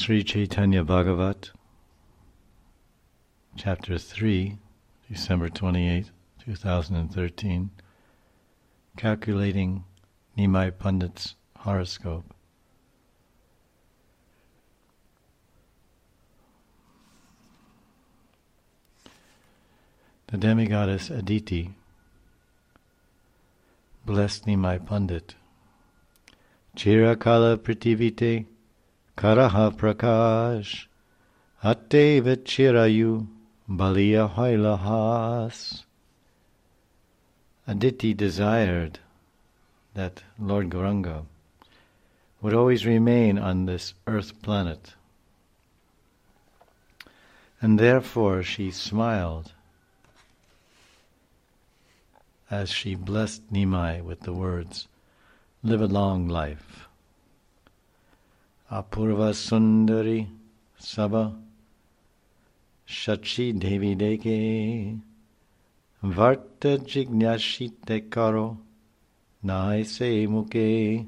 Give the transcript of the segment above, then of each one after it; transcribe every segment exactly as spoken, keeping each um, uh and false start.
Sri Chaitanya Bhagavat, Chapter three, December twenty-eighth, two thousand thirteen, Calculating Nimai Pandit's Horoscope. The demigoddess Aditi blessed Nimai Pandit. Chirakala Prativite Karaha Prakash Atteva Chirayu Baliya Hailahas. Aditi desired that Lord Gauranga would always remain on this earth planet, and therefore she smiled as she blessed Nimai with the words, "Live a long life. Apurva Sundari Sabha Shachi Devi Deke Varta Jignashite Karo Naise Muke."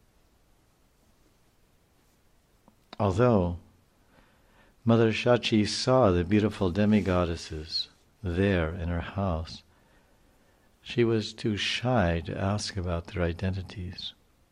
Although Mother Shachi saw the beautiful demigoddesses there in her house, she was too shy to ask about their identities.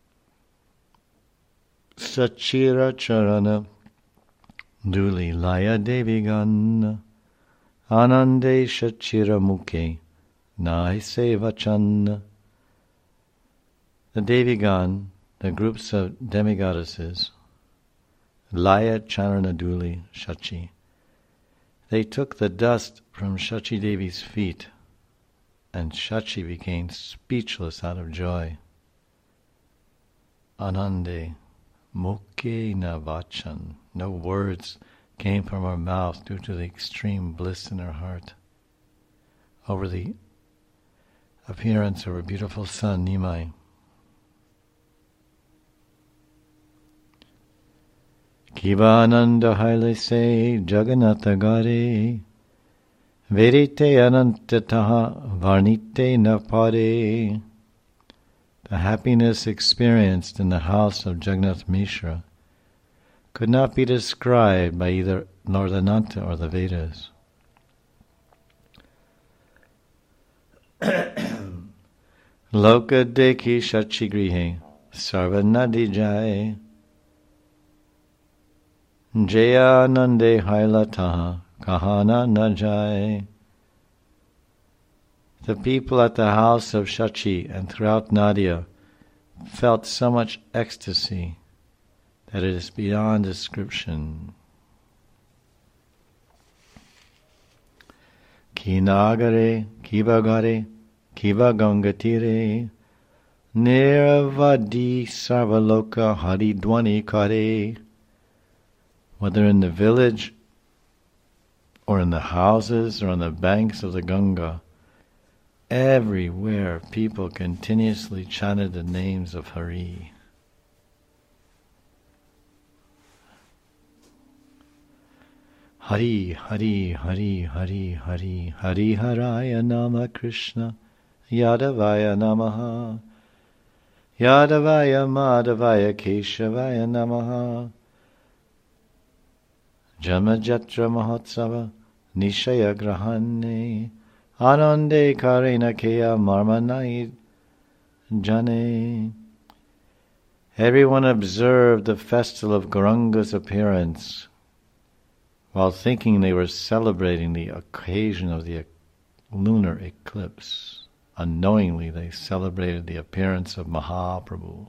Sachira Charana Duli Laya Devigan Anande Shachira Mukhe Naise Vachan. The Devigan, the groups of demigoddesses, Laya Charana Duli Shachi, they took the dust from Shachi Devi's feet, and Shachi became speechless out of joy. Anande Mukhe na vachan. No words came from her mouth due to the extreme bliss in her heart over the appearance of her beautiful son Nimai. Kivananda haile se Jagannatha gare Verite anantataha varnite napare. The happiness experienced in the house of Jagannath Mishra could not be described by either Nordhananta or the Vedas. Loka deki shachigrihe sarvanadi jai Jaya nande hailataha kahana najai. The people at the house of Shachi and throughout Nadia felt so much ecstasy that it is beyond description. Kinagare, Kibagare, Kibagangatire, Niravadi Sarvaloka Haridwani Kare. Whether in the village or in the houses or on the banks of the Ganga, everywhere people continuously chanted the names of Hari. Hari, Hari, Hari, Hari, Hari, Hari Haraya Nama Krishna, Yadavaya Namaha, Yadavaya Madhavaya Keshavaya Namaha, Jamajatra Mahotsava, Nishaya Grahane, Anande Karena Kea Marmanai Jane. Everyone observed the festival of Gauranga's appearance while thinking they were celebrating the occasion of the lunar eclipse. Unknowingly they celebrated the appearance of Mahaprabhu.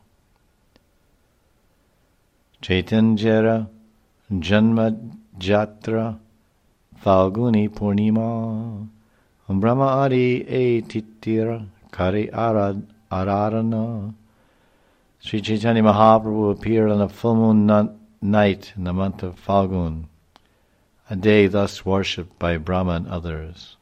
Chaitanjara Janma Jatra Falguni Purnima Brahma Adi E Titira Kari Arad Aradana. Sri Chaitanya Mahaprabhu appeared on a full moon na- night in the month of Falgun, a day thus worshipped by Brahma and others.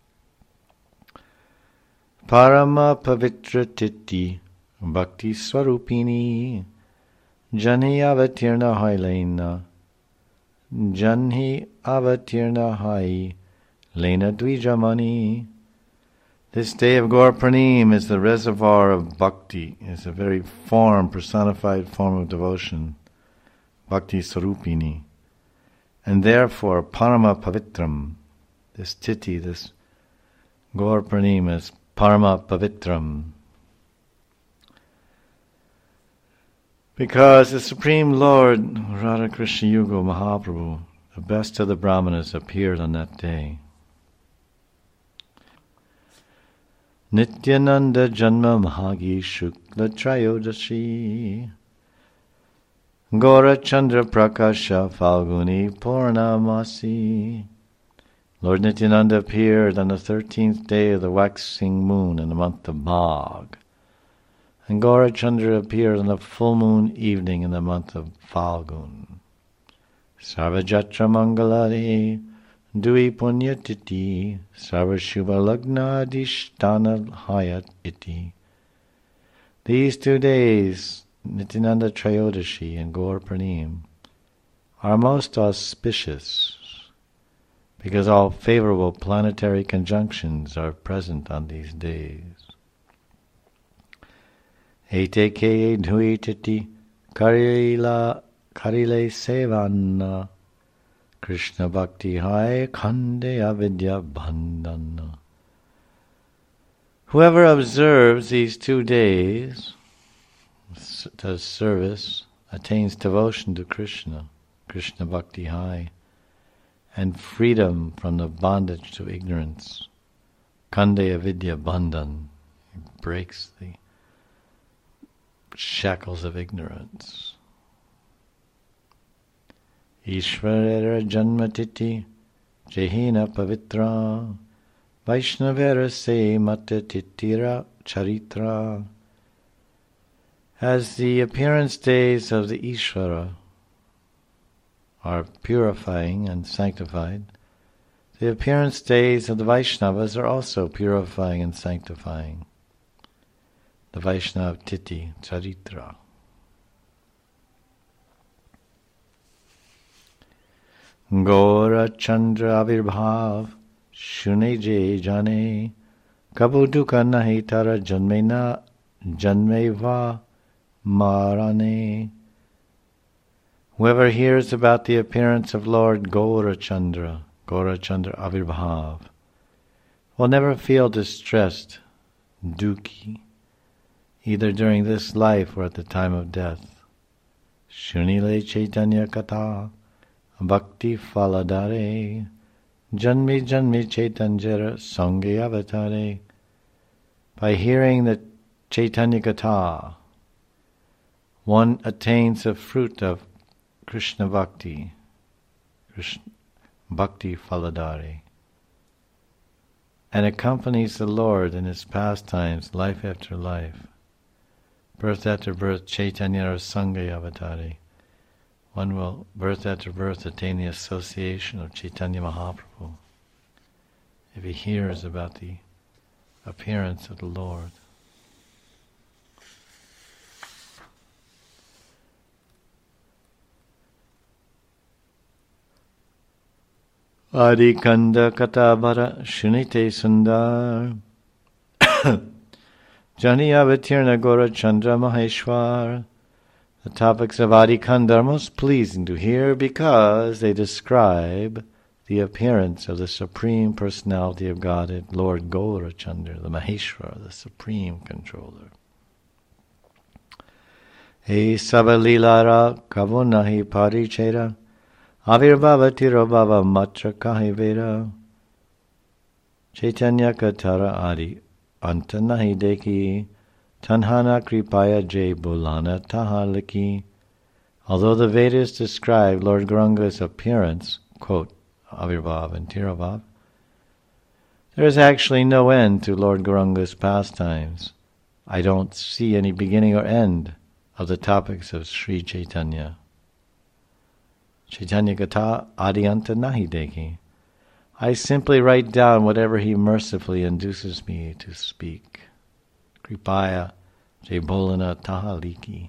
Parama Pavitra Titi Bhakti Swarupini Janhi Avatirna Hailena Janhi Avatirna Hai Lena Dvijamani. This day of Gaur Pranim is the reservoir of bhakti, is a very form, personified form of devotion, Bhakti Sarupini. And therefore, Parama Pavitram, this Titi, this Gaur Purnima is Parama Pavitram. Because the Supreme Lord, Radha Krishna Yuga Mahaprabhu, the best of the Brahmanas, appeared on that day. Nityananda Janma Mahagi Shukla Trayodashi Gaura Chandra Prakasha Falguni Purnamasi. Lord Nityananda appeared on the thirteenth day of the waxing moon in the month of Magh. And Gaura Chandra appeared on the full moon evening in the month of Falgun. Sarvajatra Mangalari Dui Punyatiti Sarvashubha Lagna Dishtana Hayat Iti. These two days, Nityananda Trayodashi and Gaur Purnim, are most auspicious because all favorable planetary conjunctions are present on these days. Ete ke dhuitati karila karile sevana Krishna bhakti hai khande avidya bandhana. Whoever observes these two days, does service, attains devotion to Krishna, Krishna bhakti hai, and freedom from the bondage to ignorance. Khande avidya bandhan, it breaks the shackles of ignorance. Ishvarera janmatiti jehina pavitra Vaishnavera se mata titira charitra. As the appearance days of the Ishvara are purifying and sanctified, the appearance days of the Vaishnavas are also purifying and sanctifying. The Vaishnava Titi Charitra. Gaura Chandra Avirbhav Shune Je Jane Kabuduka Nahi Tara Janmena Janmeva Marane. Whoever hears about the appearance of Lord Gaura Chandra, Gaura Chandra Avirbhav, will never feel distressed, dukhi, either during this life or at the time of death. Shunile Chaitanya Katha Bhakti Faladare Janmi Janmi Chaitanjara Sange Avatare. By hearing the Chaitanya Katha, one attains the fruit of Krishna Bhakti, Krishna, Bhakti Faladare, and accompanies the Lord in his pastimes, life after life, birth after birth, Chaitanya or Sangha Avatare. One will, birth after birth, attain the association of Chaitanya Mahaprabhu if he hears about the appearance of the Lord. Adikanda Katabara Shunite Sundar Jani Avatirna Gaura Chandra Maheshwar. The topics of Adikanda are most pleasing to hear because they describe the appearance of the Supreme Personality of Godhead, Lord Gaura Chandra, the Maheshwara, the Supreme Controller. E Sabalilara Kavunahi Parichera Avirbhava Tirobhava Matra Kahivera Chaitanya Katara Adi Antanahi Deki Tanhana Kripaya Jai Bulana Tahaliki. Although the Vedas describe Lord Gauranga's appearance, quote, Avirbhav and Tirobhav, there is actually no end to Lord Gauranga's pastimes. I don't see any beginning or end of the topics of Sri Chaitanya. Chaitanya Katha Adiyanta Nahi Deki. I simply write down whatever he mercifully induces me to speak. Kripaya Jai Bolana Tahaliki.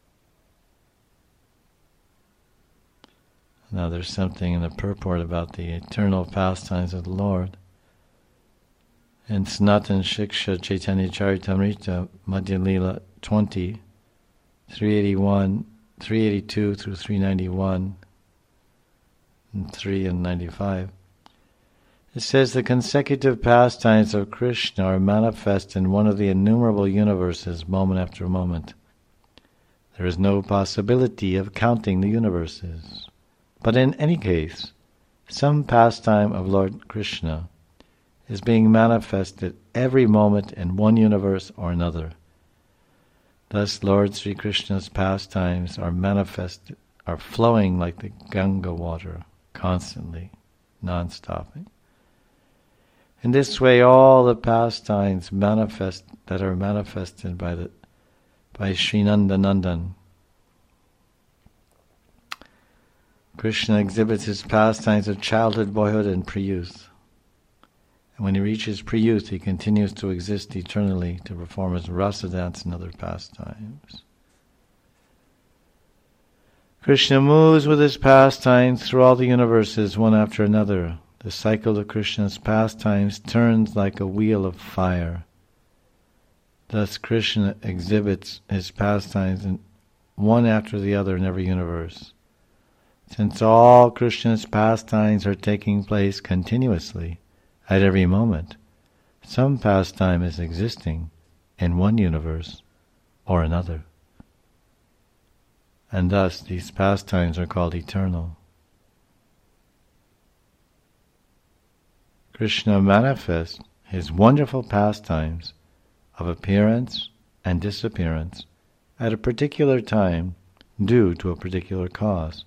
Now there's something in the purport about the eternal pastimes of the Lord. In Sanatan Shiksha Chaitanya Charitamrita Madhya Lila twenty, three eighty-one, three eighty-two through three ninety-one, three and ninety-five. It says the consecutive pastimes of Krishna are manifest in one of the innumerable universes moment after moment. There is no possibility of counting the universes. But in any case, some pastime of Lord Krishna is being manifested every moment in one universe or another. Thus Lord Sri Krishna's pastimes are manifested, are flowing like the Ganga water, constantly, non-stopping. In this way, all the pastimes manifest that are manifested by the by Sri Nandanandan. Krishna exhibits his pastimes of childhood, boyhood, and pre-youth. And when he reaches pre-youth, he continues to exist eternally to perform his rasa dance and other pastimes. Krishna moves with his pastimes through all the universes, one after another. The cycle of Krishna's pastimes turns like a wheel of fire. Thus Krishna exhibits his pastimes in one after the other in every universe. Since all Krishna's pastimes are taking place continuously, at every moment, some pastime is existing in one universe or another. And thus these pastimes are called eternal. Krishna manifests his wonderful pastimes of appearance and disappearance at a particular time due to a particular cause.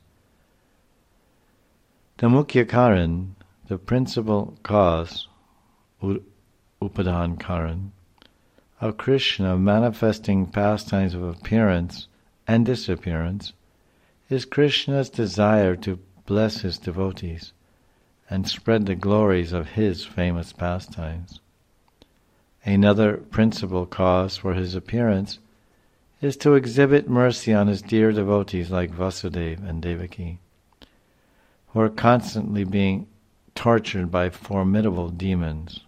The Mukhya Karan, the principal cause, Upadhan Karan, of Krishna manifesting pastimes of appearance and disappearance is Krishna's desire to bless his devotees and spread the glories of his famous pastimes. Another principal cause for his appearance is to exhibit mercy on his dear devotees like Vasudeva and Devaki, who are constantly being tortured by formidable demons.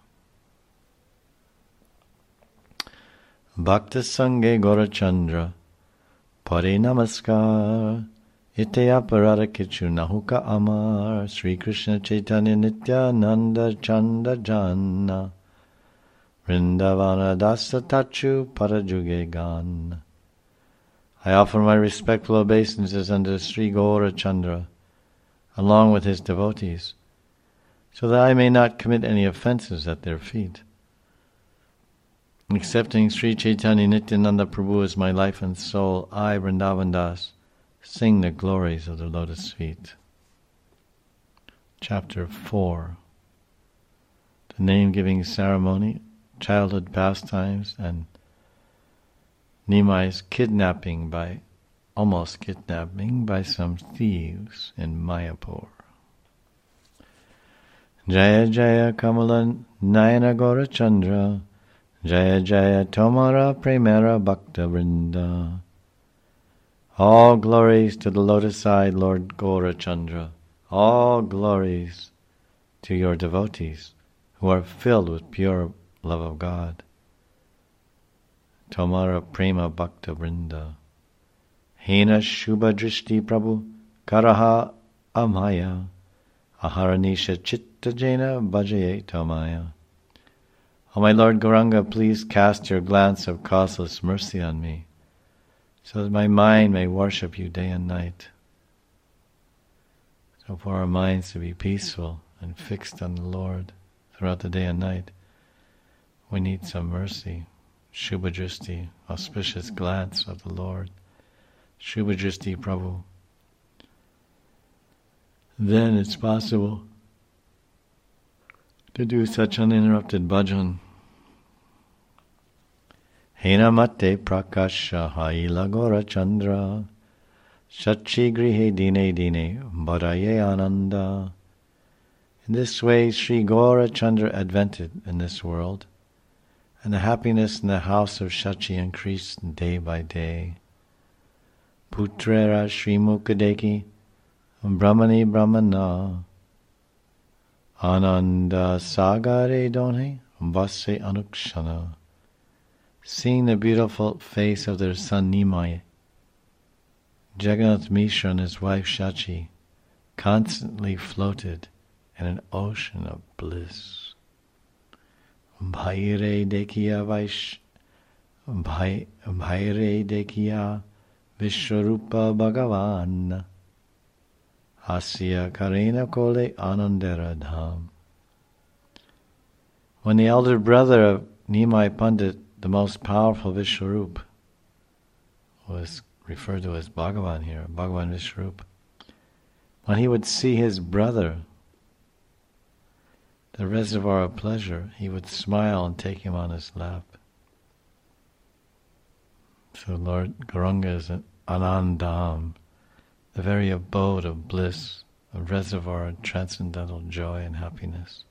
Bhakta Sange Gaurachandra Pare Namaskar Ite Aparada Kichu Nahuka Amar Sri Krishna Chaitanya Nityananda Chanda Janna Vrindavana Dasa Tachu Parajuge Gan. I offer my respectful obeisances unto Sri Gaurachandra along with his devotees, so that I may not commit any offences at their feet. Accepting Sri Chaitanya Nityananda Prabhu as my life and soul, I, Vrindavan Das, sing the glories of the lotus feet. Chapter four. The name-giving ceremony, childhood pastimes, and Nimai's kidnapping by, almost kidnapping by some thieves in Mayapur. Jaya Jaya Kamala Nayana Gaurachandra Jaya Jaya Tomara Premera Bhakta Vrinda. All glories to the lotus-eyed Lord Gaurachandra. All glories to your devotees who are filled with pure love of God. Tomara Prema Bhakta Vrinda. Hena Shubha Drishti Prabhu Karaha Amaya Aharanisha Chitta Jena Bhajaye Tamaya. O my Lord Gauranga, please cast your glance of causeless mercy on me, so that my mind may worship you day and night. So for our minds to be peaceful and fixed on the Lord throughout the day and night, we need some mercy, Shubha Drishti, auspicious glance of the Lord, Shubha Drishti Prabhu. Then it's possible to do such uninterrupted bhajan. Hena mate prakasha haila Gaurachandra Shachi grihe dine dine bharaye ananda. In this way Sri Gaurachandra advented in this world, and the happiness in the house of Shachi increased day by day. Putrera Sri Mukadeki Brahmani Brahmana Ananda Sagare Donhe Vase Anukshana. Seeing the beautiful face of their son Nimai, Jagannath Mishra and his wife Shachi constantly floated in an ocean of bliss. Bhaire dekhiya vaish, bhaire dekhiya Vishwarupa Bhagavan, Hasya Karena Kole Anandara Dham. When the elder brother of Nimai Pandit, the most powerful Vishwarup, was referred to as Bhagavan here, Bhagavan Vishwarup, when he would see his brother, the reservoir of pleasure, he would smile and take him on his lap. So Lord Gauranga is an Anandam, the very abode of bliss, a reservoir of transcendental joy and happiness.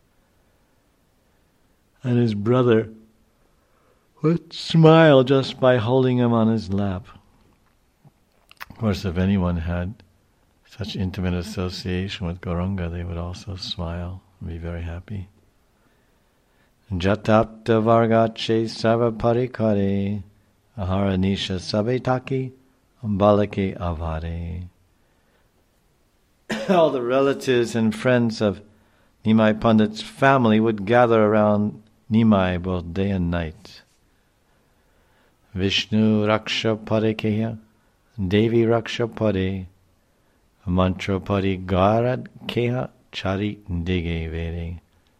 And his brother would smile just by holding him on his lap. Of course, if anyone had such intimate association with Gauranga, they would also smile and be very happy. Jatapta vargache sarva parikare aharanisha sabetaki balake avare. All the relatives and friends of Nimai Pandit's family would gather around Nimai both day and night. Vishnu Raksha Parekeya, Devi Raksha Pare, Mantra Pari Garad Keha Chari Dige Vere.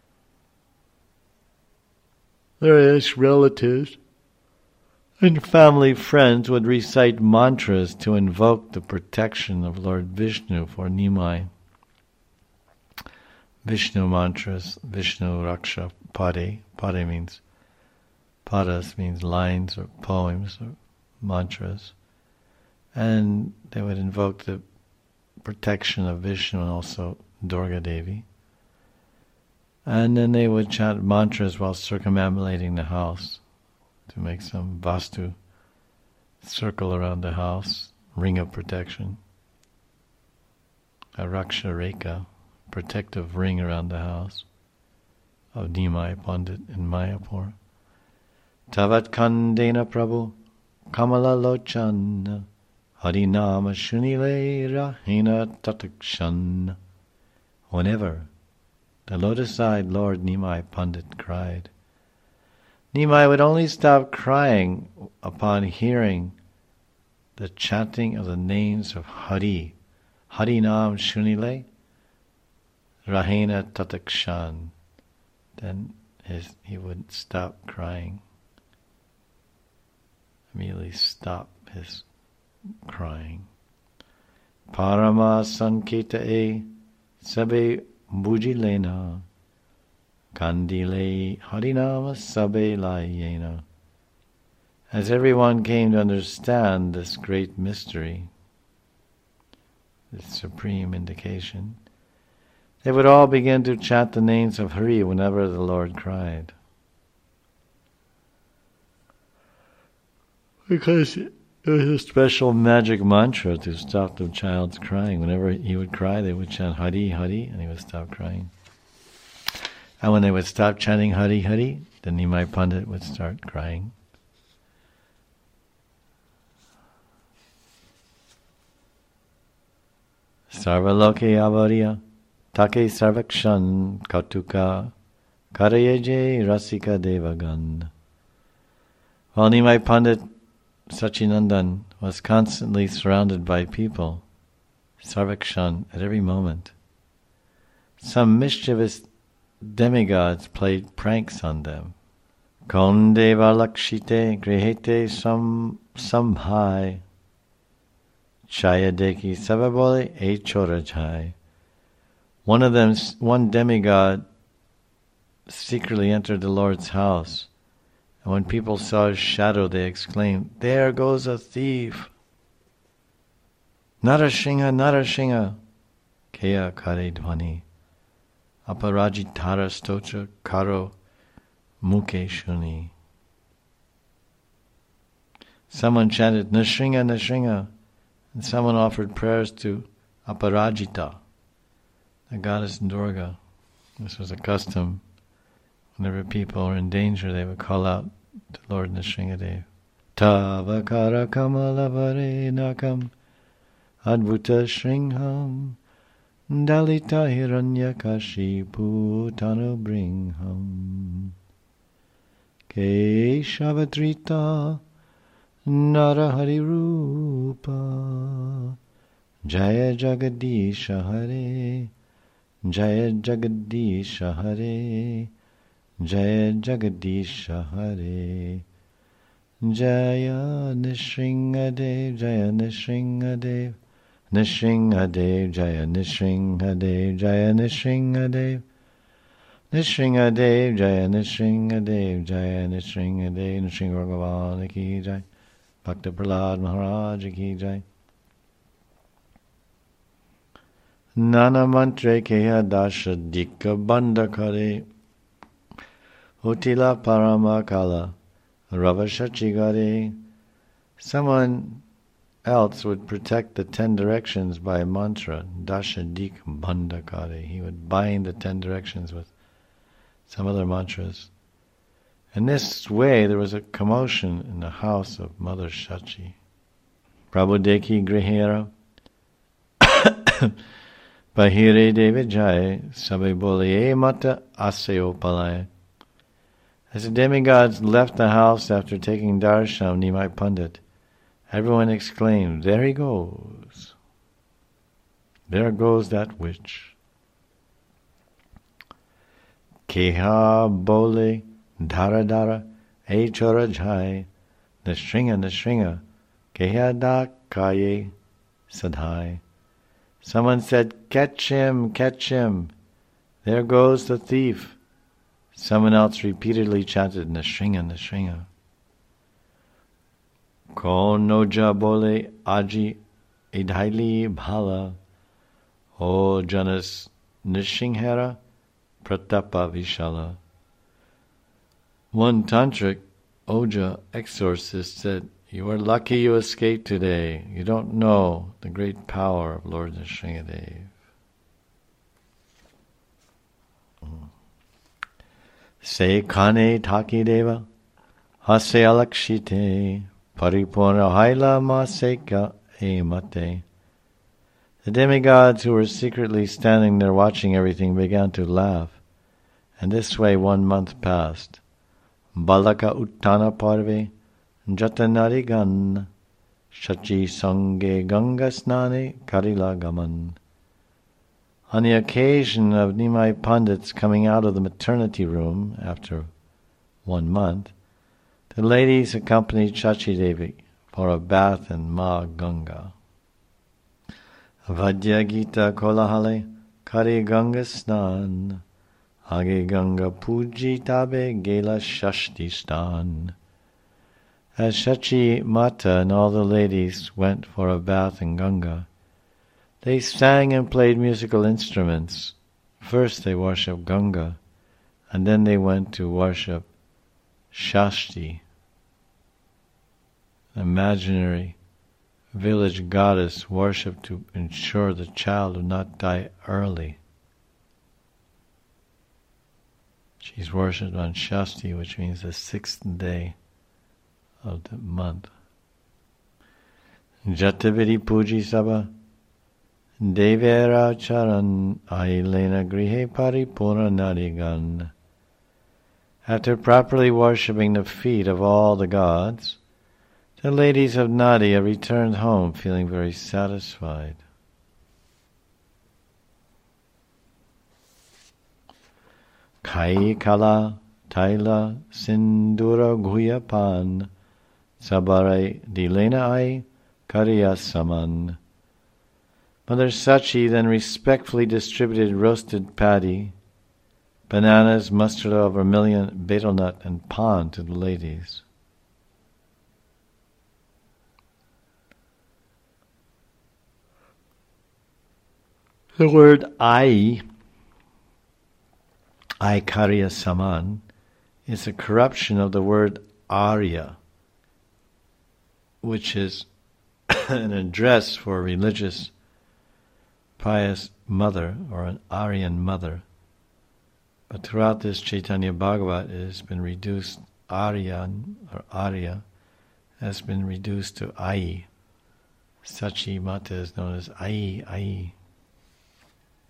Various relatives and family friends would recite mantras to invoke the protection of Lord Vishnu for Nimai. Vishnu mantras, Vishnu Raksha Pade. Pade means, padas means lines or poems or mantras. And they would invoke the protection of Vishnu and also Durga Devi. And then they would chant mantras while circumambulating the house to make some vastu circle around the house, ring of protection. A Raksha Rekha, protective ring around the house of Nimai Pandit in Mayapur. Tavat Kandena Prabhu Kamala Lochan Harinama Shunile Rahina Tatakshan. Whenever the lotus-eyed Lord Nimai Pandit cried, Nimai would only stop crying upon hearing the chanting of the names of Hari, Harinam Shunile, Rahena Tatakshan. Then his, he would stop crying, immediately stop his crying. Parama Sanketae Sabe Bujilena Kandile Harinama Sabe Layena. As everyone came to understand this great mystery, this supreme indication, they would all begin to chant the names of Hari whenever the Lord cried. Because it was a special magic mantra to stop the child's crying. Whenever he would cry, they would chant Hari, Hari, and he would stop crying. And when they would stop chanting Hari, Hari, then Nimai Pandit would start crying. Sarva loke avarya take sarvakshan katuka karayeje rasika devagan. While Nimai Pandit Sachinandan was constantly surrounded by people, sarvakshan, at every moment, some mischievous demigods played pranks on them. Kondeva lakshite grihete sam samhai chayadeki savabole e chorajai. One of them, one demigod, secretly entered the Lord's house, and when people saw his shadow, they exclaimed, "There goes a thief! Narashinga, Narashinga!" Kaya kare dhvani, aparajitara stocha karo muke shuni. Someone chanted Nrsinga, Nrsinga, and someone offered prayers to Aparajita, the goddess Durga. This was a custom. Whenever people were in danger, they would call out to Lord Nrsingadev. Tavakara kamala vare nakam adbhuta shringham Dalita Hiranyakashipu Tanubringham Keshavatrita Narahari Rupa Jaya Jagadisha Hare Jaya Jagadisha Hare Jaya Jagadisha Hare Jaya Nrsimhadev Jaya Nrsimhadev Nrsimhadev Jaya Nrsimhadev Jaya Nrsimhadev Nrsimhadev Jaya Nrsimhadev Jaya Nrsimhadev Nrsimha Bhagavan Ki Jai Bhakta Prahlad Maharaj Ki Jai Nana Mantre Keha Dasha Dika Bandakare Utila Paramakala Ravashachigare. Someone else would protect the ten directions by a mantra, Dashadik Bandakare. He would bind the ten directions with some other mantras. In this way, there was a commotion in the house of Mother Shachi. Prabhu Deki Grihera Bahire Deva Jai Sabe Boliye Mata Aseo Palaya. As the demigods left the house after taking darshan of Nimai Pandit, everyone exclaimed, "There he goes! There goes that witch!" Keha bole dhara dhara e chora jhai nashringa nashringa keha da kaye sadhai. Someone said, "Catch him, catch him! There goes the thief!" Someone else repeatedly chanted, "Nashringa, Nashringa." Ko noja bole aji idhaili bhala o janas nishinghara pratapa vishala. One tantric, Oja exorcist, said, "You are lucky you escaped today. You don't know the great power of Lord Nrsimhadev." Se kane taki deva hase alakshite paripurna haila maseka e mate. The demigods who were secretly standing there watching everything began to laugh, and this way one month passed. Balaka uttana parve jatanari gan shachi sange ganga snane karila gaman. On the occasion of Nimai Pandit's coming out of the maternity room after one month, the ladies accompanied Shachi Devi for a bath in Ma Ganga. Vadya Gita Kolahale Kari Ganga Snan Age Ganga Puji Tabe Gela Shashti Stan. As Shachi Mata and all the ladies went for a bath in Ganga, they sang and played musical instruments. First they worshipped Ganga, and then they went to worship Shashti, an imaginary village goddess worshipped to ensure the child would not die early. She's worshipped on Shashti, which means the sixth day of the month. Jatavidi Puji Sabha Devera Charan Ailena Grihe Paripura Nadigan. After properly worshipping the feet of all the gods, the ladies of Nadia returned home feeling very satisfied. Kai Kala Taila Sindura Guyapan Sabare Dilena Ai Kariya Saman. Mother Sachi then respectfully distributed roasted paddy, bananas, mustard oil, vermilion, betel nut, and pan to the ladies. The word Ai, Ai Kariya Saman, is a corruption of the word Arya, which is an address for a religious pious mother or an Aryan mother. But throughout this Chaitanya Bhagavat it has been reduced, Aryan or Arya has been reduced to Ai. Sachi Mata is known as Ai, Ai.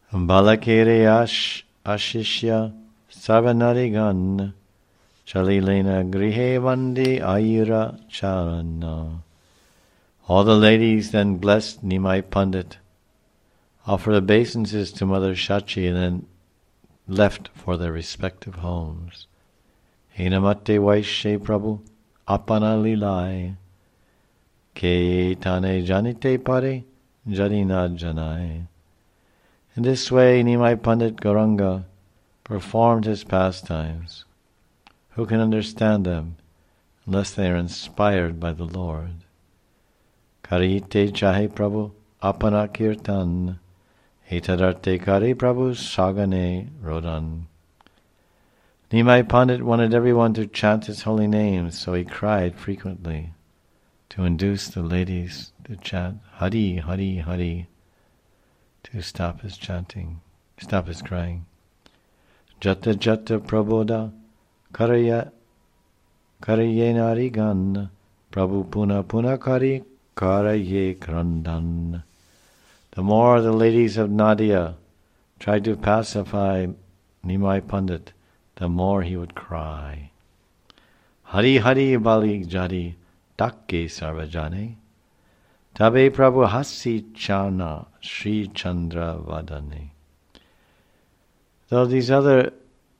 Balakere ash ashishya sarvanarigan chalilena grihe vandi ayura charana. All the ladies then blessed Nimai Pandit, offered obeisances to Mother Shachi, and then left for their respective homes. Hinamate Vaishye Prabhu apana lilai ke tane janite pare jadina janai. In this way Nimai Pandit Gauranga performed his pastimes. Who can understand them unless they are inspired by the Lord? Karite chahe Prabhu apana kirtan, hitadarte kare Prabhu sagane rodan. Nimai Pandit wanted everyone to chant his holy names, so he cried frequently to induce the ladies to chant Hari, Hari, Hari, to stop his chanting, stop his crying. Jata jata praboda karaya karayenari gan Prabhu puna puna kari karaye krandan. The more the ladies of Nadia tried to pacify Nimai Pandit, the more he would cry. Hari Hari Bali Jadi Takke Sarvajane Tabe Prabhu Hasi Chana Sri Chandra Vadane. Though these other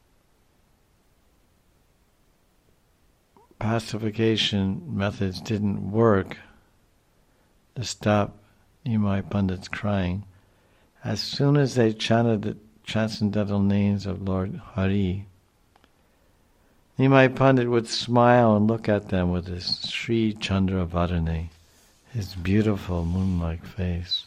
pacification methods didn't work to stop Nimai Pandit's crying, as soon as they chanted the transcendental names of Lord Hari, Nimai Pandit would smile and look at them with his Sri Chandra Vadane, his beautiful moon-like face.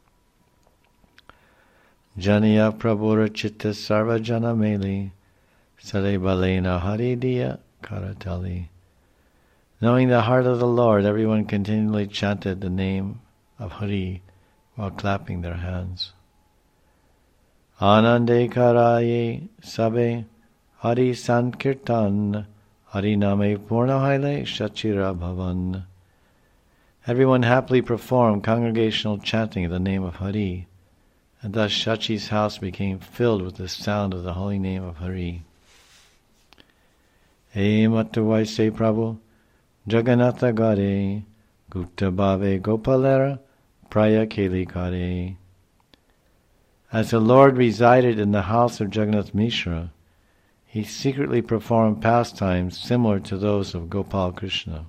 Janiya Prabhura Chitta Sarva Jana Meli Sare Balena Haridiya Karatali. Knowing the heart of the Lord, everyone continually chanted the name of Hari while clapping their hands. Anande Karaye Sabe Hari Sankirtan Hari Name Purnahaile Shachira Bhavan. Everyone happily performed congregational chanting of the name of Hari, and thus Shachi's house became filled with the sound of the holy name of Hari. E Matavaise Prabhu Jagannatha Gare Gupta Bhave Gopalera Praya Keli Kare. As the Lord resided in the house of Jagannath Mishra, he secretly performed pastimes similar to those of Gopal Krishna.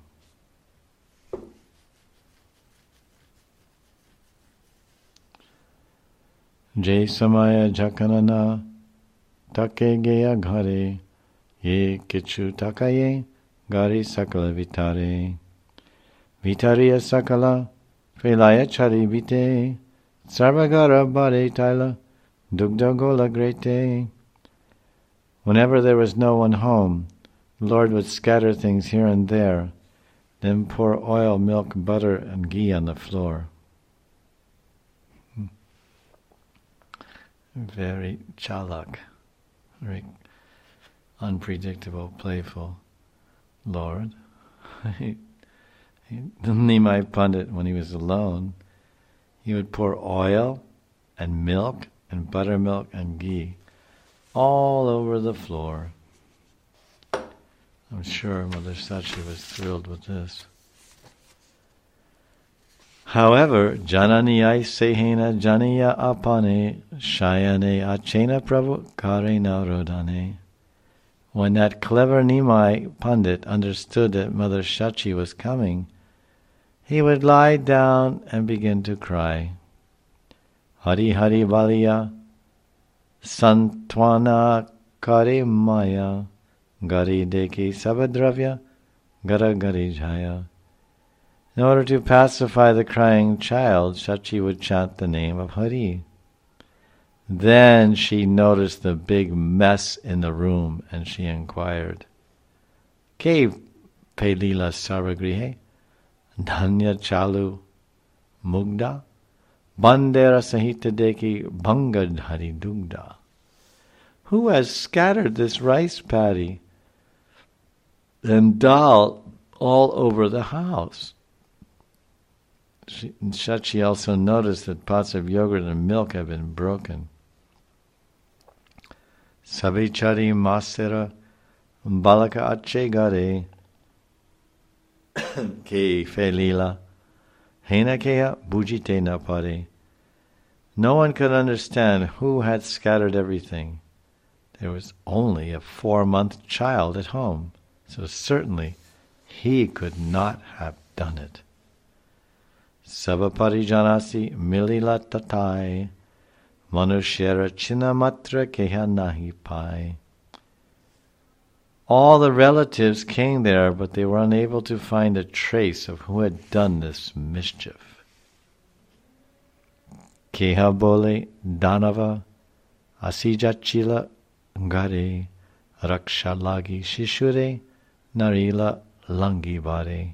Jai Samaya Jakanana Take Geya Ghare Ye Kichu Takaye Gari Sakala Vitare Vitariya Sakala Felaya Chari Vite Sarvagara Bade Taila Dugda Gola Grete. Whenever there was no one home, the Lord would scatter things here and there, then pour oil, milk, butter, and ghee on the floor. Very chalak, very unpredictable, playful Lord. Nimai Pandit, when he was alone, he would pour oil and milk and buttermilk and ghee all over the floor. I'm sure Mother Sachi was thrilled with this. However, Jananiyai Sehena Janiya Apane Shayane Achena Prabhu Karena Rodane. When that clever Nimai Pandit understood that Mother Shachi was coming, he would lie down and begin to cry. Hari Hari Baliya Santwana Kare Maya Gari Deki Sabadravya Gara Gari Jaya. In order to pacify the crying child, Shachi would chant the name of Hari. Then she noticed the big mess in the room, and she inquired, Ke Pelila Sarvagrihe Dhanya Chalu Mugda Bandera Sahita Deki Bangad Hari Dugda. Who has scattered this rice paddy and dal all over the house? She, Shachi also noticed that pots of yogurt and milk had been broken. Sabichari masera balaka ache gare ke felila hena kea bujite na pare. No one could understand who had scattered everything. There was only a four-month child at home, so certainly he could not have done it. Sabapari janasi milila tatai manushera chinamatra keha nahi pai. All the relatives came there, but they were unable to find a trace of who had done this mischief. Keha bole danava asijachila gare rakshalagi shishure narila langi bare.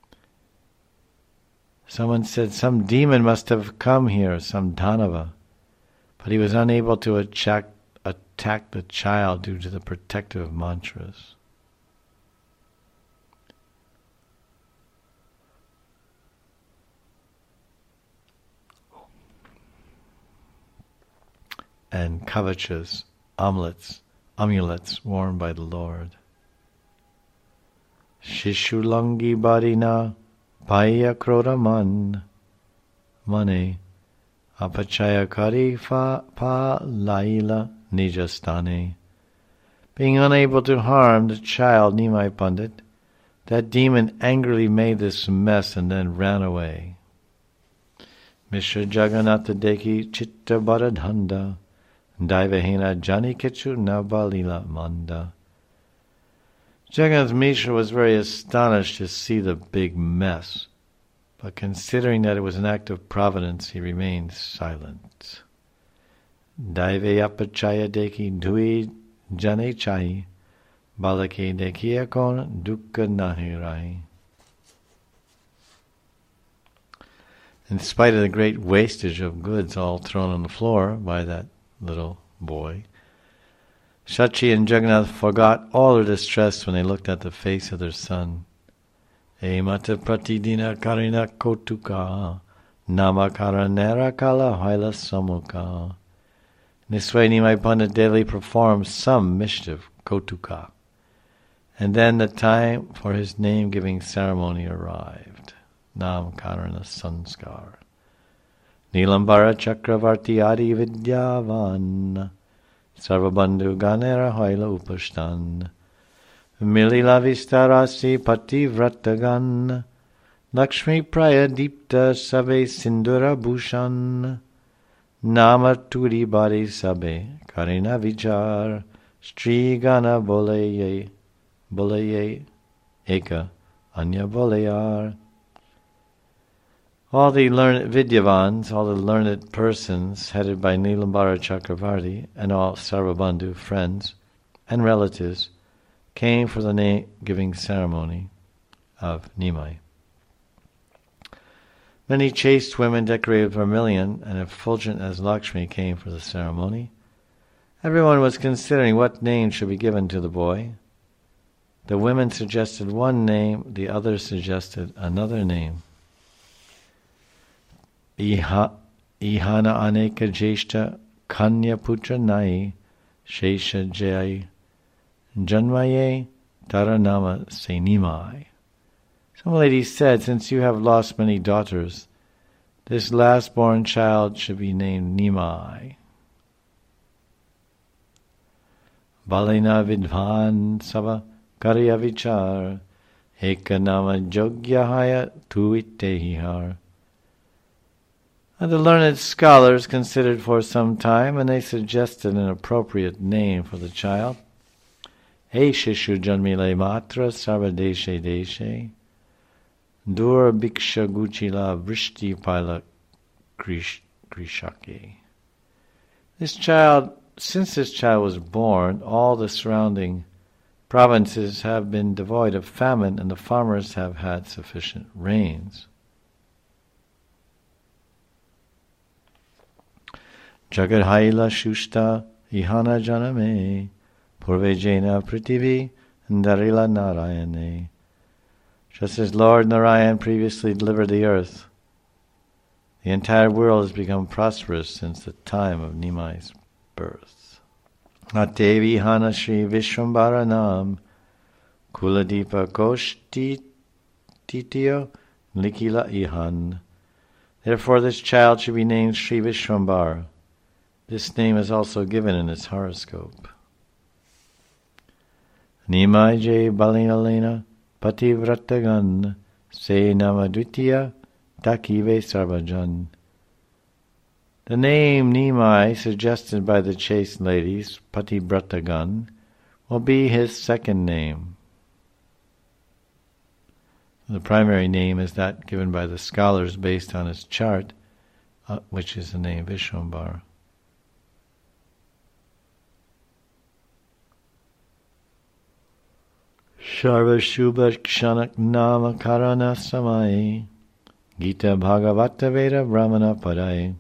Someone said some demon must have come here, some Dhanava, but he was unable to attack, attack the child due to the protective mantras. And kavachas, amulets, amulets worn by the Lord. Shishulangi badina paya kroda man mane apachaya kari fa pa laila nijastane. Being unable to harm the child Nimai Pandit, that demon angrily made this mess and then ran away. Mishra Jagannatha Deki Chitta Baradhanda Daivahena Jani Kichu Nabalila Manda. Jagannath Mishra was very astonished to see the big mess, but considering that it was an act of providence, he remained silent. Daive apachaya deki dui jane chai balake dekiya kon dukkha nahirai. In spite of the great wastage of goods all thrown on the floor by that little boy, Shachi and Jagannath forgot all their distress when they looked at the face of their son. Emata pratidina karina kotuka namakara nera kala haila samuka. In this way Nimai Pandit daily performed some mischief, kotuka. And then the time for his name-giving ceremony arrived. Nam Karana Sanskar. Nilambara Chakravarti Adi Vidyavan Sarvabandhu Ganera Haila Upashtan Milila Vistarasi Pativratagan Lakshmi Praya Deepta Sabe Sindura Bhushan Nama Turi Bari Sabe Karina Vichar Stri Gana Boleye Boleye Eka Anya Bolayar. All the learned Vidyavans, all the learned persons headed by Nilambara Chakravarti and all Sarvabandhu friends and relatives came for the name-giving ceremony of Nimai. Many chaste women decorated with vermilion and effulgent as Lakshmi came for the ceremony. Everyone was considering what name should be given to the boy. The women suggested one name, the others suggested another name. Iha, ihana aneka jeshta kanya putra nai shesha jai janmaye taranama se Nimai. Some lady said, since you have lost many daughters, this last-born child should be named Nimai. Balena vidvan sava karya vichar ekanama jogyahaya tuitehihar. And the learned scholars considered for some time, and they suggested an appropriate name for the child. Hey Shishu Janmile Matra Sarvadeshe Deshe Dur Bhiksha Guchila Vrishti Pila Krishake. This child, since this child was born, all the surrounding provinces have been devoid of famine, and the farmers have had sufficient rains. Jagat Haila Shushta Ihana Janame Purvejena Pritivi Darila Narayane. Just as Lord Narayan previously delivered the earth, the entire world has become prosperous since the time of Nimai's birth. Atevi Hana Shri Vishwambara Nam Kuladipa Koshti Tityo Likila Ihan. Therefore this child should be named Sri Vishwambara. This name is also given in its horoscope. Nimai Jai Balinalena Pativratagan Se Namadvitiya Takive Sarvajan. The name Nimai, suggested by the chaste ladies, Pativratagan, will be his second name. The primary name is that given by the scholars based on his chart, uh, which is the name Vishwambara. Sharva Shubha Kshanak Nama Karana Samai Gita Bhagavata Veda Brahmana Padai.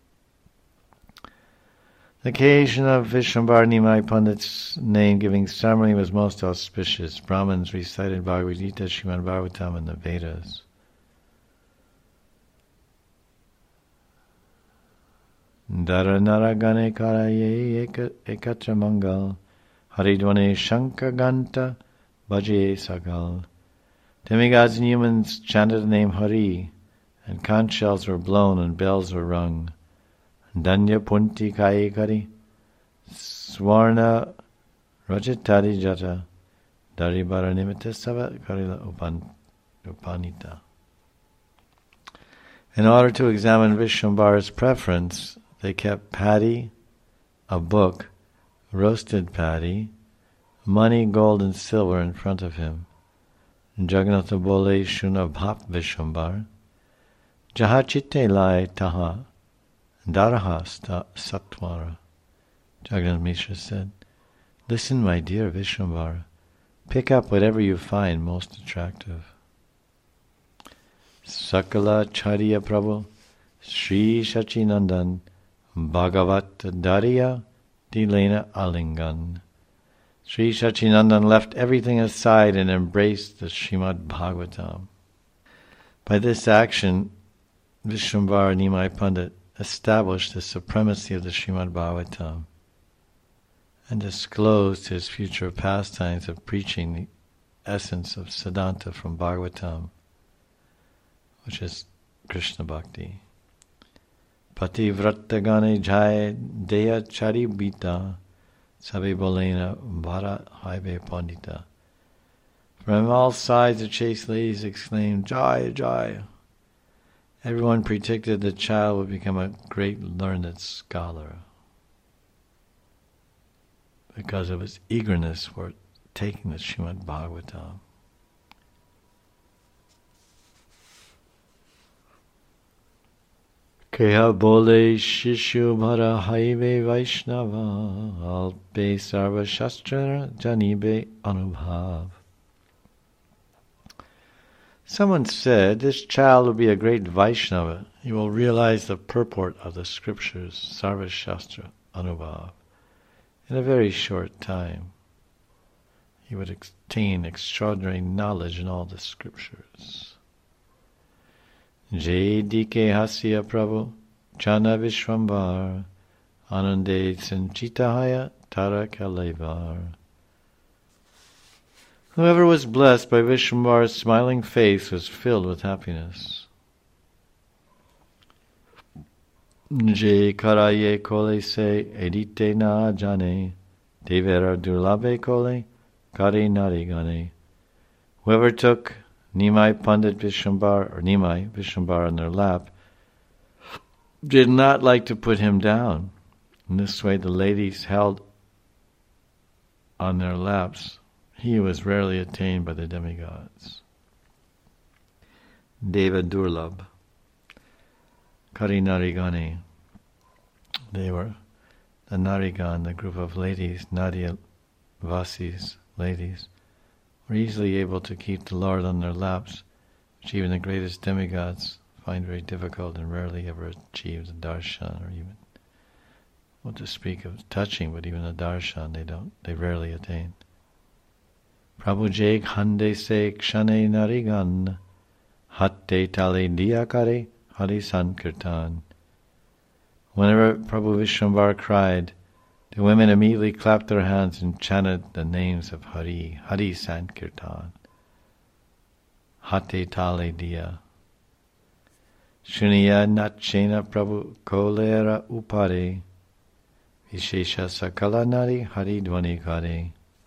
The occasion of Vishwambara Nimai Pandit's name-giving ceremony was most auspicious. Brahmins recited Bhagavad Gita, Srimad Bhagavatam, and the Vedas. Dara Naragane Karaye Ekatra Mangal Haridwane Shankar Ganta Bhajaye Sagal. Demigods and humans chanted the name Hari, and conch shells were blown and bells were rung. Danya Punti Kai Kari Swarna Rajatari Jata Daribara Nimita Sava Karila Upanita. In order to examine Vishwambara's preference, they kept paddy, a book, roasted paddy, money, gold, and silver in front of him. Jagannatha Bole Shuna Bhap Vishwambara Jahachite Lai Taha Darahasta Satvara. Jagannath Mishra said, "Listen, my dear Vishwambara, pick up whatever you find most attractive." Sakala Charya Prabhu Sri Shachinandan Bhagavat Dariya Dilena Alingan. Sri Shachinandan left everything aside and embraced the Srimad Bhagavatam. By this action, Vishwambara Nimai Pandit established the supremacy of the Srimad Bhagavatam and disclosed his future pastimes of preaching the essence of Siddhanta from Bhagavatam, which is Krishna Bhakti. Pativrata jai deya charibita sabe bolena vara haive pandita. From all sides the chaste ladies exclaimed, "Jai, Jai." Everyone predicted the child would become a great learned scholar because of his eagerness for taking the Srimad Bhagavatam. Keha bole shishu bhara haive vaishnava alpe sarva shastra janibe anubhav. Someone said, "This child will be a great Vaishnava. He will realize the purport of the scriptures, Sarva Shastra Anubhav, in a very short time. He would attain extraordinary knowledge in all the scriptures." Jai Dike Hasya Prabhu Chana Vishwambar Anande Sanchitahaya Tara Kalevar. Whoever was blessed by Vishwambara's smiling face was filled with happiness. Je karaye kole se edite na jane, devera durlabe kole kare narigane. Whoever took Nimai Pandit Vishwambara, or Nimai Vishwambara in their lap, did not like to put him down. In this way the ladies held on their laps. He was rarely attained by the demigods. Deva Durlabh, Kari Narigani. They were the Narigan, the group of ladies, Nadia Vasis, ladies, were easily able to keep the Lord on their laps, which even the greatest demigods find very difficult and rarely ever achieve the darshan, or even, what to speak of touching, but even the darshan they don't, they rarely attain. Prabhu Jai Khande Se Kshane Narigan Hatte Tale Diyakare Hari Sankirtan. Whenever Prabhu Vishwambara cried, The women immediately clapped their hands and chanted the names of Hari, Hari Sankirtan, Hate Tale Dia. Shuniya Nachena Prabhu Kolera Upare, Vishesha Sakala Nari Hari Dwani Kare.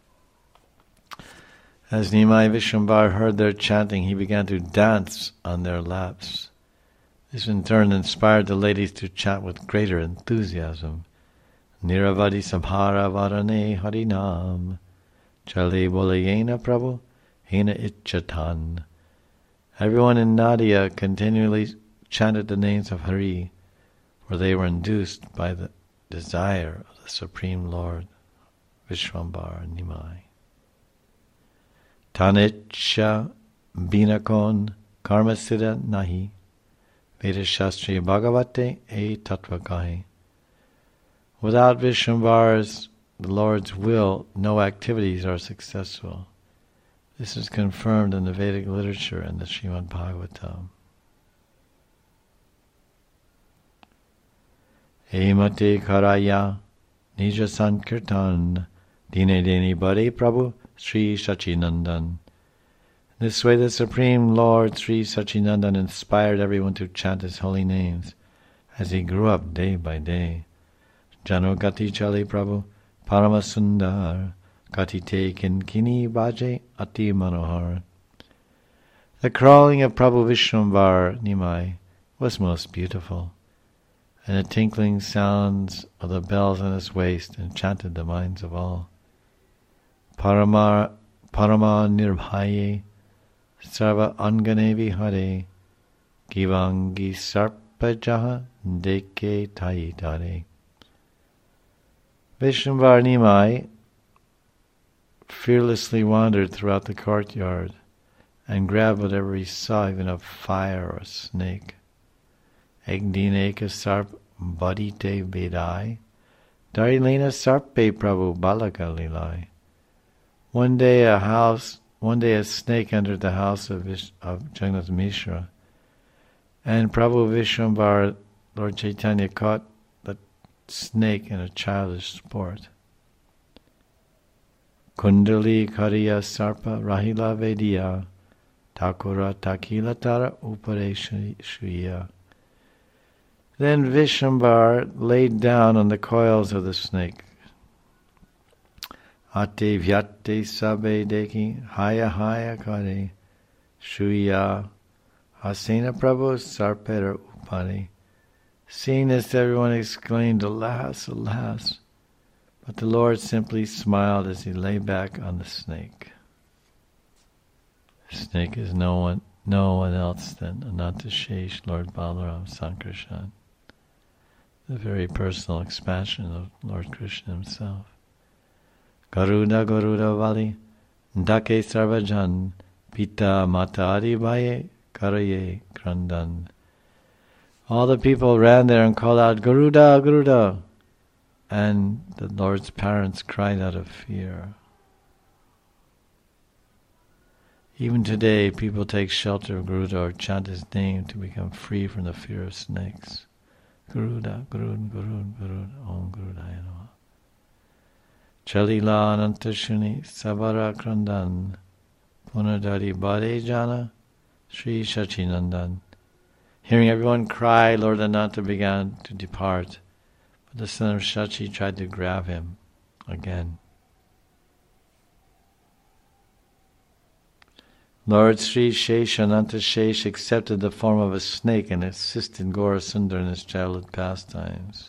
As Nimai Vishwambar heard their chanting, he began to dance on their laps. This in turn inspired the ladies to chant with greater enthusiasm. Niravadi Samhara Varane Harinam Chale Bolayena Prabhu Hena Ichatan. Everyone in Nadia continually chanted the names of Hari, for they were induced by the desire of the Supreme Lord, Vishwambar Nimai. Tanicha Binakon Karmasida Nahi Veda Shastri Bhagavate E Tattva Kahi. Without Vishwambar's, the Lord's will, no activities are successful. This is confirmed in the Vedic literature and the Srimad Bhagavatam. Emate Karaya Nija Sankirtan Dine Deni Bade Prabhu Sri Sachinandan. This way the Supreme Lord Sri Sachinandan inspired everyone to chant his holy names as he grew up day by day. Jano Gati Chale Prabhu Paramasundar Gati Te Kinkini Baje Ati Manohar. The crawling of Prabhu Vishwambar Nimai was most beautiful, and the tinkling sounds of the bells on his waist enchanted the minds of all. Parama, Parama Nirbhaye Sarva Anganevi Hare Givangi Sarpajaha Deke Tai Tare. Vishwambar Nimai fearlessly wandered throughout the courtyard and grabbed whatever he saw, even a fire or a snake. Egdineka Sarp Badite Vedai Darilena Sarpe Prabhu Balaka Lilai. One day a house, one day a snake entered the house of, Vish, of Jagannath Mishra, and Prabhu Vishwambar, Lord Chaitanya, caught the snake in a childish sport. Kundali Kariya Sarpa Rahila Vedya Takura Takila Tara Upare Shuya. Then Vishwambar laid down on the coils of the snake. Ate Vyate Sabe Deki Haya Haya Kare Shuya Hasena Prabhu Sarpera Upare. Seeing this, everyone exclaimed, "Alas, alas!" But the Lord simply smiled as he lay back on the snake. The snake is no one, no one else than Anantashesh, Lord Balaram Sankarshan, the very personal expansion of Lord Krishna himself. Garuda Garuda Vali Dake Sarvajan Pita Mata Adibaye Karaye Krandan. All the people ran there and called out, "Garuda, Garuda!" And the Lord's parents cried out of fear. Even today, people take shelter of Garuda or chant his name to become free from the fear of snakes. Garuda, Garud, Garud, Garud, Om Garudaya Namaha. Chalila Anantashuni Sabara Krandan Punadari Bade Jana Sri Sachinandan. Hearing everyone cry, Lord Ananta began to depart, but the son of Shachi tried to grab him again. Lord Sri Shesh Ananta Shesh accepted the form of a snake and assisted Gaurasundar in his childhood pastimes.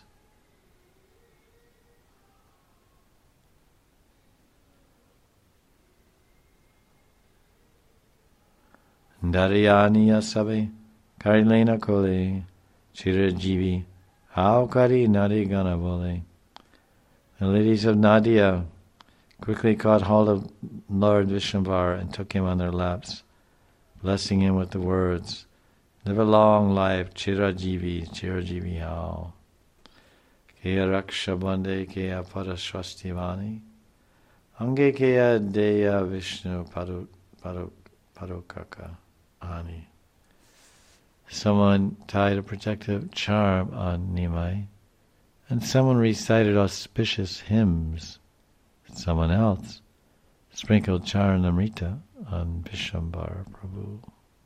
Dariyaniya Sabe Karilena Kole Chirajivi How Kari Nadi Gana Bole. The ladies of Nadia quickly caught hold of Lord Vishwambar and took him on their laps, blessing him with the words, "Live a long life, Chirajivi, Chirajivi How. Kaya Raksha Bande Kaya Parashwastivani Ange Kaya Deya Vishnu Parokaka Ani." Someone tied a protective charm on Nimai, and someone recited auspicious hymns. Someone else sprinkled Charanamrita on Vishwambara Prabhu.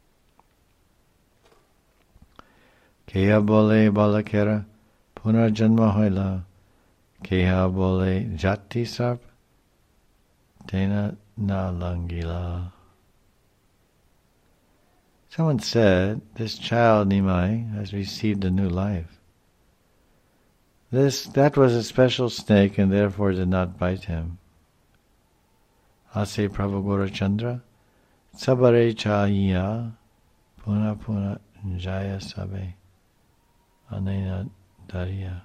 Keha bole balakera punarjanma hoila, keha bole jati sarp tena na langila. Someone said, this child Nimai has received a new life. This that was a special snake and therefore did not bite him. Ase Prabhu Gaurachandra, sabare chahiya, puna puna jaya sabe, anena dariya.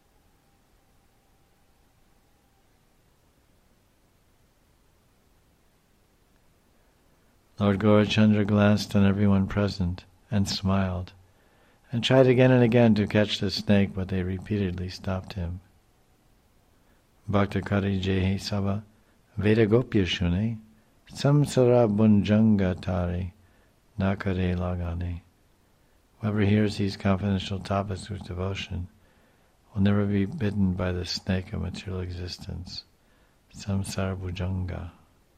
Lord Gaurachandra glanced on everyone present and smiled, and tried again and again to catch the snake, but they repeatedly stopped him. Bhakta Kari Jehe Saba Veda Gopya Shune Samsara Bunjanga Tare Nakare Lagane. Whoever hears these confidential topics with devotion will never be bitten by the snake of material existence. Samsara Bhujanga.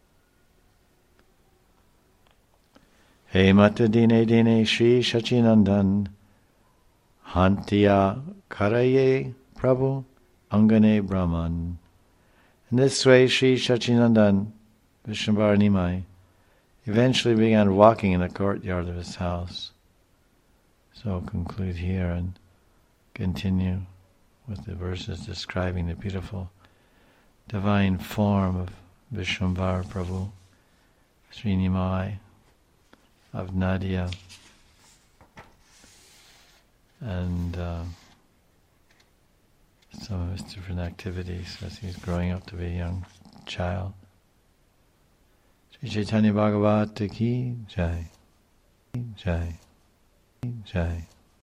Hey Mata Dine Dine Shri Shachinandan Hantiya Karaye Prabhu Angane Brahman. In this way, Sri Shachinandan, Vishwambara Nimai, eventually began walking in the courtyard of his house. So I'll conclude here and continue with the verses describing the beautiful divine form of Vishwambara Prabhu, Sri Nimai, of Nadia, and uh, some of his different activities as he's growing up to be a young child. Sri Chaitanya Bhagavata ki jai, jai, jai.